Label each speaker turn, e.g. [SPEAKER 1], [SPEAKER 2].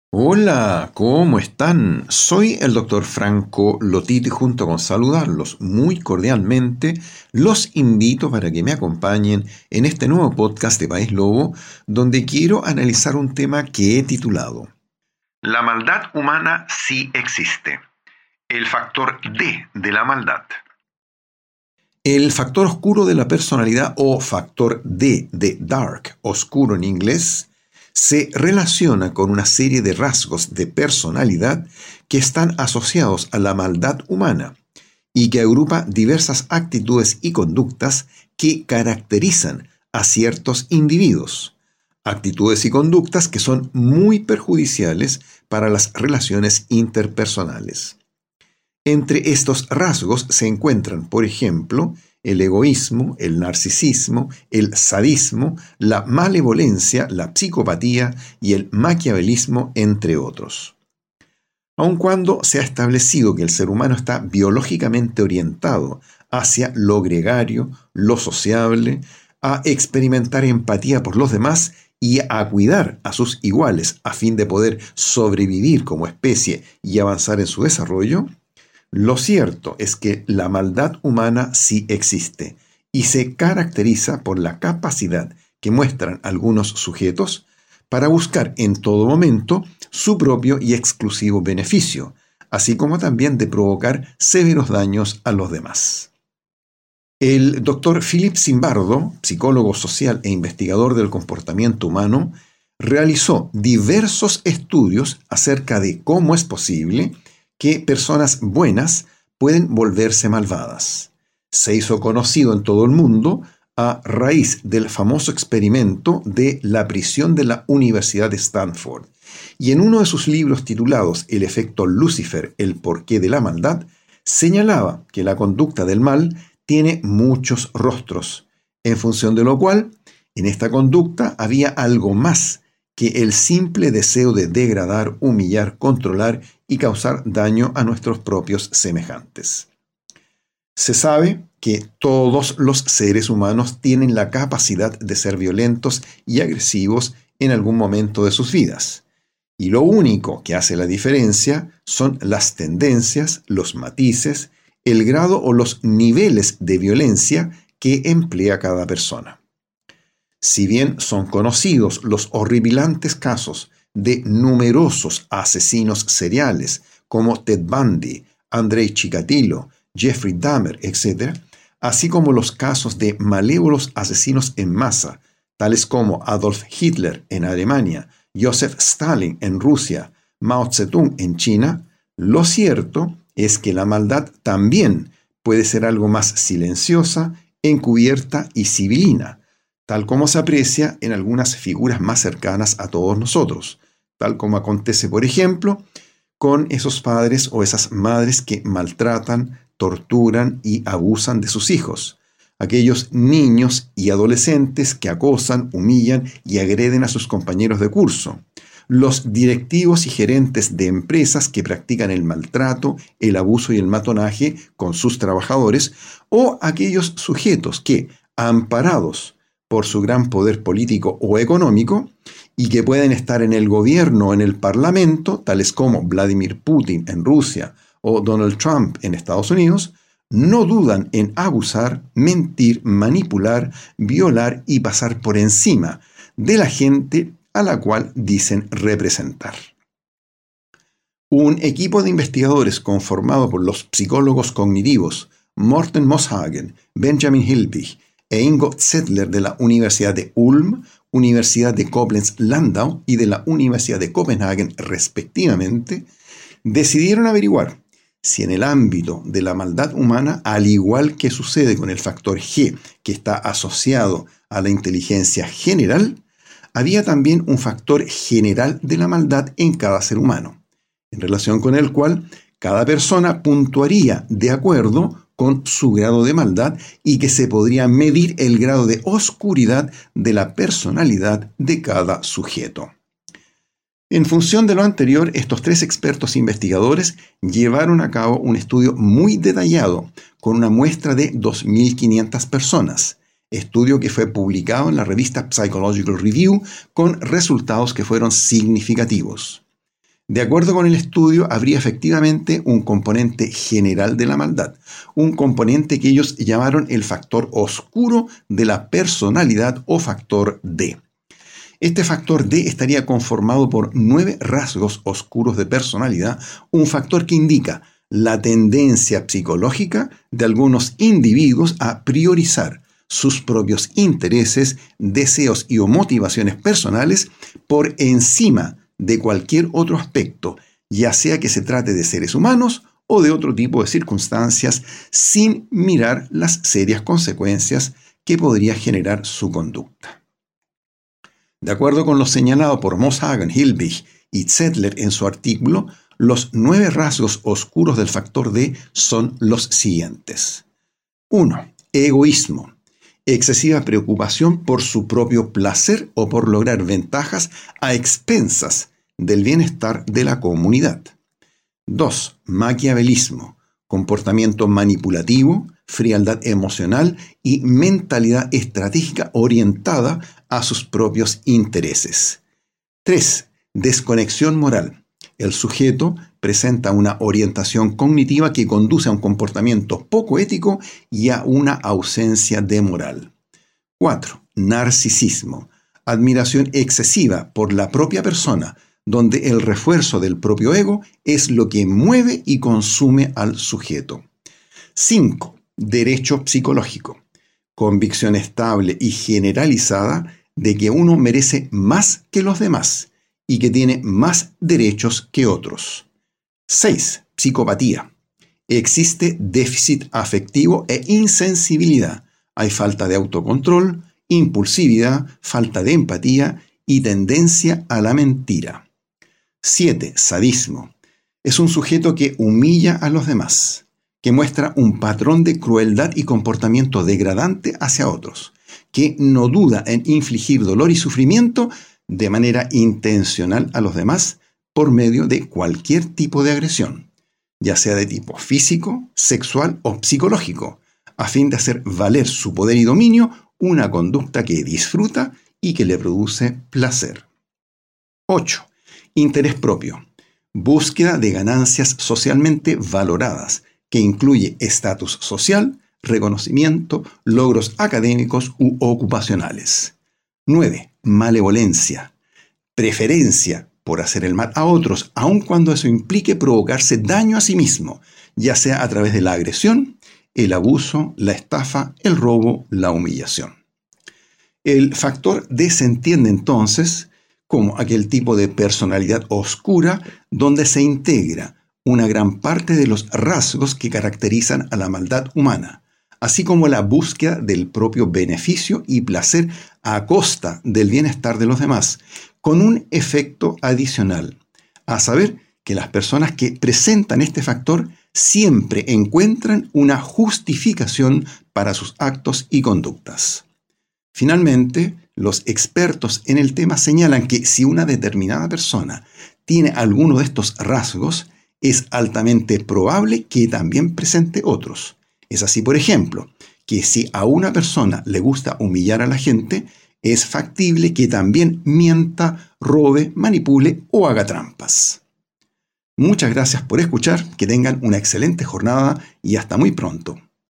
[SPEAKER 1] Hola, ¿cómo están? Soy el doctor Franco Lotito y junto con saludarlos muy cordialmente, los invito para que me acompañen en este nuevo podcast de País Lobo, donde quiero analizar un tema que he titulado La maldad humana sí existe. El factor D de la maldad. El factor oscuro de la personalidad o factor D de dark, oscuro en inglés, se relaciona con una serie de rasgos de personalidad que están asociados a la maldad humana y que agrupa diversas actitudes y conductas que caracterizan a ciertos individuos. Actitudes y conductas que son muy perjudiciales para las relaciones interpersonales. Entre estos rasgos se encuentran, por ejemplo, el egoísmo, el narcisismo, el sadismo, la malevolencia, la psicopatía y el maquiavelismo, entre otros. Aun cuando se ha establecido que el ser humano está biológicamente orientado hacia lo gregario, lo sociable, a experimentar empatía por los demás y a cuidar a sus iguales a fin de poder sobrevivir como especie y avanzar en su desarrollo, lo cierto es que la maldad humana sí existe y se caracteriza por la capacidad que muestran algunos sujetos para buscar en todo momento su propio y exclusivo beneficio, así como también de provocar severos daños a los demás. El doctor Philip Zimbardo, psicólogo social e investigador del comportamiento humano, realizó diversos estudios acerca de cómo es posible que personas buenas pueden volverse malvadas. Se hizo conocido en todo el mundo a raíz del famoso experimento de la prisión de la Universidad de Stanford. Y en uno de sus libros titulados El efecto Lucifer, el porqué de la maldad, señalaba que la conducta del mal tiene muchos rostros, en función de lo cual, en esta conducta había algo más que el simple deseo de degradar, humillar, controlar y causar daño a nuestros propios semejantes. Se sabe que todos los seres humanos tienen la capacidad de ser violentos y agresivos en algún momento de sus vidas. Y lo único que hace la diferencia son las tendencias, los matices, el grado o los niveles de violencia que emplea cada persona. Si bien son conocidos los horripilantes casos de numerosos asesinos seriales como Ted Bundy, Andrei Chikatilo, Jeffrey Dahmer, etc., así como los casos de malévolos asesinos en masa, tales como Adolf Hitler en Alemania, Joseph Stalin en Rusia, Mao Zedong en China, lo cierto es que la maldad también puede ser algo más silenciosa, encubierta y civilina, tal como se aprecia en algunas figuras más cercanas a todos nosotros, tal como acontece, por ejemplo, con esos padres o esas madres que maltratan, torturan y abusan de sus hijos, aquellos niños y adolescentes que acosan, humillan y agreden a sus compañeros de curso, los directivos y gerentes de empresas que practican el maltrato, el abuso y el matonaje con sus trabajadores, o aquellos sujetos que, amparados por su gran poder político o económico, y que pueden estar en el gobierno o en el parlamento, tales como Vladimir Putin en Rusia o Donald Trump en Estados Unidos, no dudan en abusar, mentir, manipular, violar y pasar por encima de la gente a la cual dicen representar. Un equipo de investigadores conformado por los psicólogos cognitivos Morten Moshagen, Benjamin Hilpich e Ingo Zettler de la Universidad de Ulm, Universidad de Koblenz-Landau y de la Universidad de Copenhague, respectivamente, decidieron averiguar si en el ámbito de la maldad humana, al igual que sucede con el factor G, que está asociado a la inteligencia general, había también un factor general de la maldad en cada ser humano, en relación con el cual cada persona puntuaría de acuerdo con su grado de maldad y que se podría medir el grado de oscuridad de la personalidad de cada sujeto. En función de lo anterior, estos tres expertos investigadores llevaron a cabo un estudio muy detallado con una muestra de 2.500 personas, estudio que fue publicado en la revista Psychological Review con resultados que fueron significativos. De acuerdo con el estudio, habría efectivamente un componente general de la maldad, un componente que ellos llamaron el factor oscuro de la personalidad o factor D. Este factor D estaría conformado por 9 rasgos oscuros de personalidad, un factor que indica la tendencia psicológica de algunos individuos a priorizar sus propios intereses, deseos y o motivaciones personales por encima de cualquier otro aspecto, ya sea que se trate de seres humanos o de otro tipo de circunstancias, sin mirar las serias consecuencias que podría generar su conducta. De acuerdo con lo señalado por Moshagen, Hilbig y Zettler en su artículo, los 9 rasgos oscuros del factor D son los siguientes. 1. Egoísmo. Excesiva preocupación por su propio placer o por lograr ventajas a expensas del bienestar de la comunidad. 2. Maquiavelismo. Comportamiento manipulativo, frialdad emocional y mentalidad estratégica orientada a sus propios intereses. 3. Desconexión moral. El sujeto presenta una orientación cognitiva que conduce a un comportamiento poco ético y a una ausencia de moral. 4. Narcisismo. Admiración excesiva por la propia persona, donde el refuerzo del propio ego es lo que mueve y consume al sujeto. 5. Derecho psicológico. Convicción estable y generalizada de que uno merece más que los demás y que tiene más derechos que otros. 6. Psicopatía. Existe déficit afectivo e insensibilidad. Hay falta de autocontrol, impulsividad, falta de empatía y tendencia a la mentira. 7. Sadismo. Es un sujeto que humilla a los demás, que muestra un patrón de crueldad y comportamiento degradante hacia otros, que no duda en infligir dolor y sufrimiento de manera intencional a los demás por medio de cualquier tipo de agresión, ya sea de tipo físico, sexual o psicológico, a fin de hacer valer su poder y dominio, una conducta que disfruta y que le produce placer. 8. Interés propio. Búsqueda de ganancias socialmente valoradas, que incluye estatus social, reconocimiento, logros académicos u ocupacionales. 9. Malevolencia. Preferencia por hacer el mal a otros, aun cuando eso implique provocarse daño a sí mismo, ya sea a través de la agresión, el abuso, la estafa, el robo, la humillación. El factor D se entiende entonces como aquel tipo de personalidad oscura donde se integra una gran parte de los rasgos que caracterizan a la maldad humana, así como la búsqueda del propio beneficio y placer a costa del bienestar de los demás, con un efecto adicional, a saber que las personas que presentan este factor siempre encuentran una justificación para sus actos y conductas. Finalmente, los expertos en el tema señalan que si una determinada persona tiene alguno de estos rasgos, es altamente probable que también presente otros. Es así, por ejemplo, que si a una persona le gusta humillar a la gente, es factible que también mienta, robe, manipule o haga trampas. Muchas gracias por escuchar, que tengan una excelente jornada y hasta muy pronto.